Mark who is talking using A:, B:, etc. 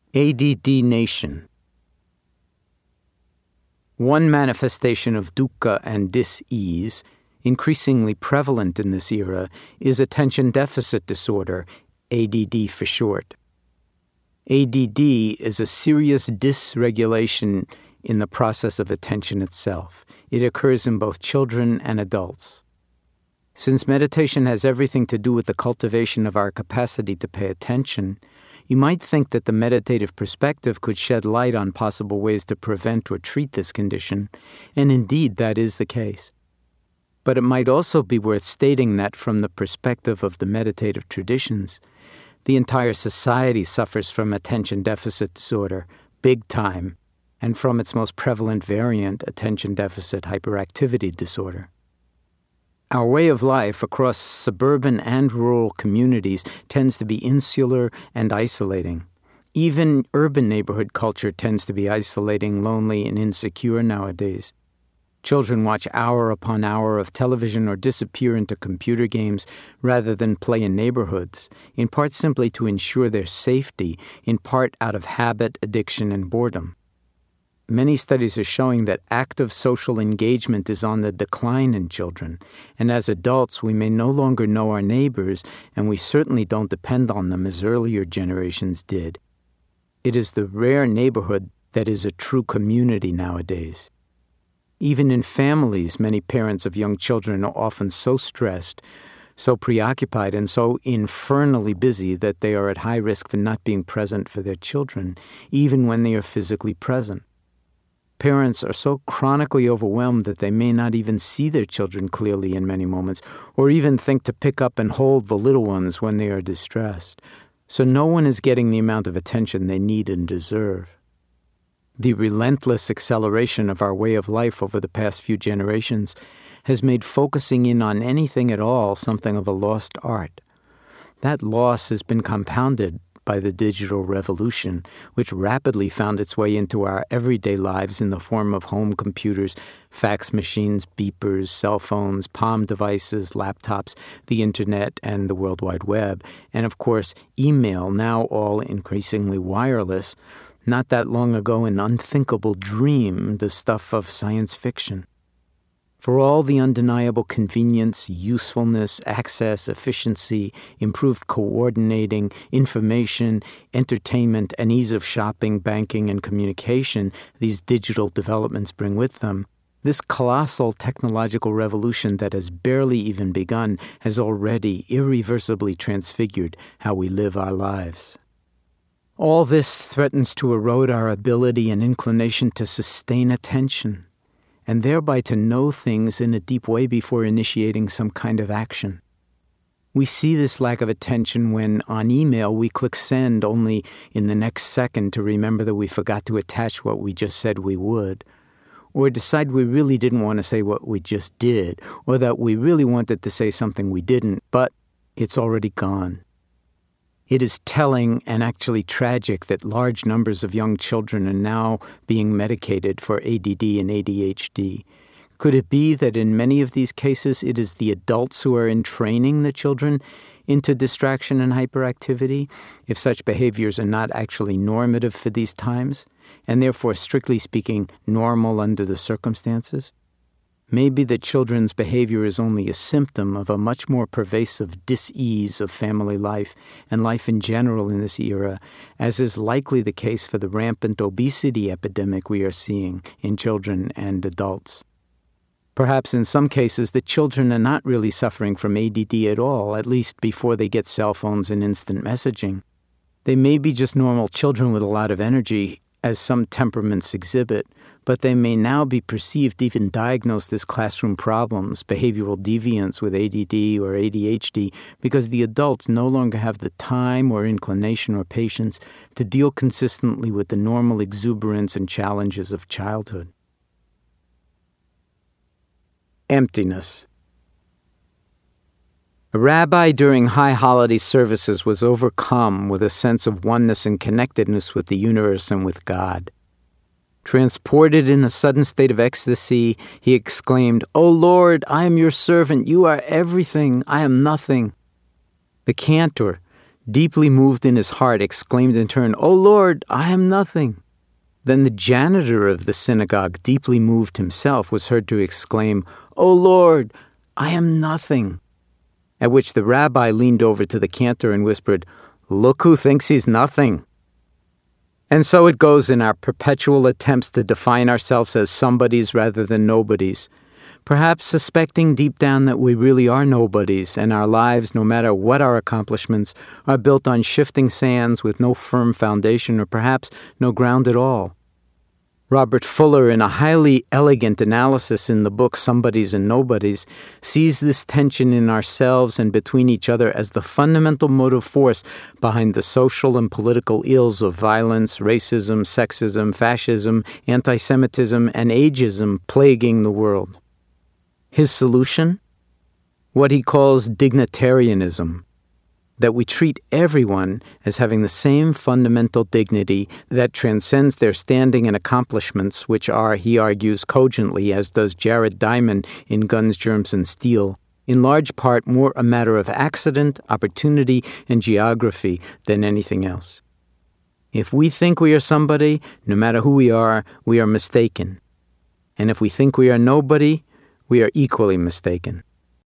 A: ADD Nation. One manifestation of dukkha and dis-ease, increasingly prevalent in this era, is attention deficit disorder, ADD for short. ADD is a serious dysregulation in the process of attention itself. It occurs in both children and adults. Since meditation has everything to do with the cultivation of our capacity to pay attention, you might think that the meditative perspective could shed light on possible ways to prevent or treat this condition, and indeed that is the case. But it might also be worth stating that from the perspective of the meditative traditions, the entire society suffers from attention deficit disorder, big time, and from its most prevalent variant, attention deficit hyperactivity disorder. Our way of life across suburban and rural communities tends to be insular and isolating. Even urban neighborhood culture tends to be isolating, lonely, and insecure nowadays. Children watch hour upon hour of television or disappear into computer games rather than play in neighborhoods, in part simply to ensure their safety, in part out of habit, addiction, and boredom. Many studies are showing that active social engagement is on the decline in children, and as adults we may no longer know our neighbors, and we certainly don't depend on them as earlier generations did. It is the rare neighborhood that is a true community nowadays. Even in families, many parents of young children are often so stressed, so preoccupied, and so infernally busy that they are at high risk for not being present for their children, even when they are physically present. Parents are so chronically overwhelmed that they may not even see their children clearly in many moments, or even think to pick up and hold the little ones when they are distressed. So no one is getting the amount of attention they need and deserve. The relentless acceleration of our way of life over the past few generations has made focusing in on anything at all something of a lost art. That loss has been compounded by the digital revolution, which rapidly found its way into our everyday lives in the form of home computers, fax machines, beepers, cell phones, palm devices, laptops, the internet, and the World Wide Web, and of course, email, now all increasingly wireless, not that long ago an unthinkable dream, the stuff of science fiction. For all the undeniable convenience, usefulness, access, efficiency, improved coordinating, information, entertainment, and ease of shopping, banking, and communication these digital developments bring with them, this colossal technological revolution that has barely even begun has already irreversibly transfigured how we live our lives. All this threatens to erode our ability and inclination to sustain attention, and thereby to know things in a deep way before initiating some kind of action. We see this lack of attention when, on email, we click send only in the next second to remember that we forgot to attach what we just said we would, or decide we really didn't want to say what we just did, or that we really wanted to say something we didn't, but it's already gone. It is telling and actually tragic that large numbers of young children are now being medicated for ADD and ADHD. Could it be that in many of these cases it is the adults who are entraining the children into distraction and hyperactivity, if such behaviors are not actually normative for these times, and therefore, strictly speaking, normal under the circumstances? Maybe the children's behavior is only a symptom of a much more pervasive dis-ease of family life and life in general in this era, as is likely the case for the rampant obesity epidemic we are seeing in children and adults. Perhaps in some cases the children are not really suffering from ADD at all, at least before they get cell phones and instant messaging. They may be just normal children with a lot of energy, as some temperaments exhibit, but they may now be perceived, even diagnosed as classroom problems, behavioral deviance with ADD or ADHD, because the adults no longer have the time or inclination or patience to deal consistently with the normal exuberance and challenges of childhood. Emptiness. A rabbi during high holiday services was overcome with a sense of oneness and connectedness with the universe and with God. Transported in a sudden state of ecstasy, he exclaimed, "O Lord, I am your servant. You are everything. I am nothing." The cantor, deeply moved in his heart, exclaimed in turn, "O Lord, I am nothing." Then the janitor of the synagogue, deeply moved himself, was heard to exclaim, "O Lord, I am nothing." At which the rabbi leaned over to the cantor and whispered, "Look who thinks he's nothing." And so it goes in our perpetual attempts to define ourselves as somebodies rather than nobodies, perhaps suspecting deep down that we really are nobodies, and our lives, no matter what our accomplishments, are built on shifting sands with no firm foundation or perhaps no ground at all. Robert Fuller, in a highly elegant analysis in the book Somebodies and Nobodies, sees this tension in ourselves and between each other as the fundamental motive force behind the social and political ills of violence, racism, sexism, fascism, anti-Semitism, and ageism plaguing the world. His solution? What he calls dignitarianism, that we treat everyone as having the same fundamental dignity that transcends their standing and accomplishments, which are, he argues cogently, as does Jared Diamond in Guns, Germs, and Steel, in large part more a matter of accident, opportunity, and geography than anything else. If we think we are somebody, no matter who we are mistaken. And if we think we are nobody, we are equally mistaken.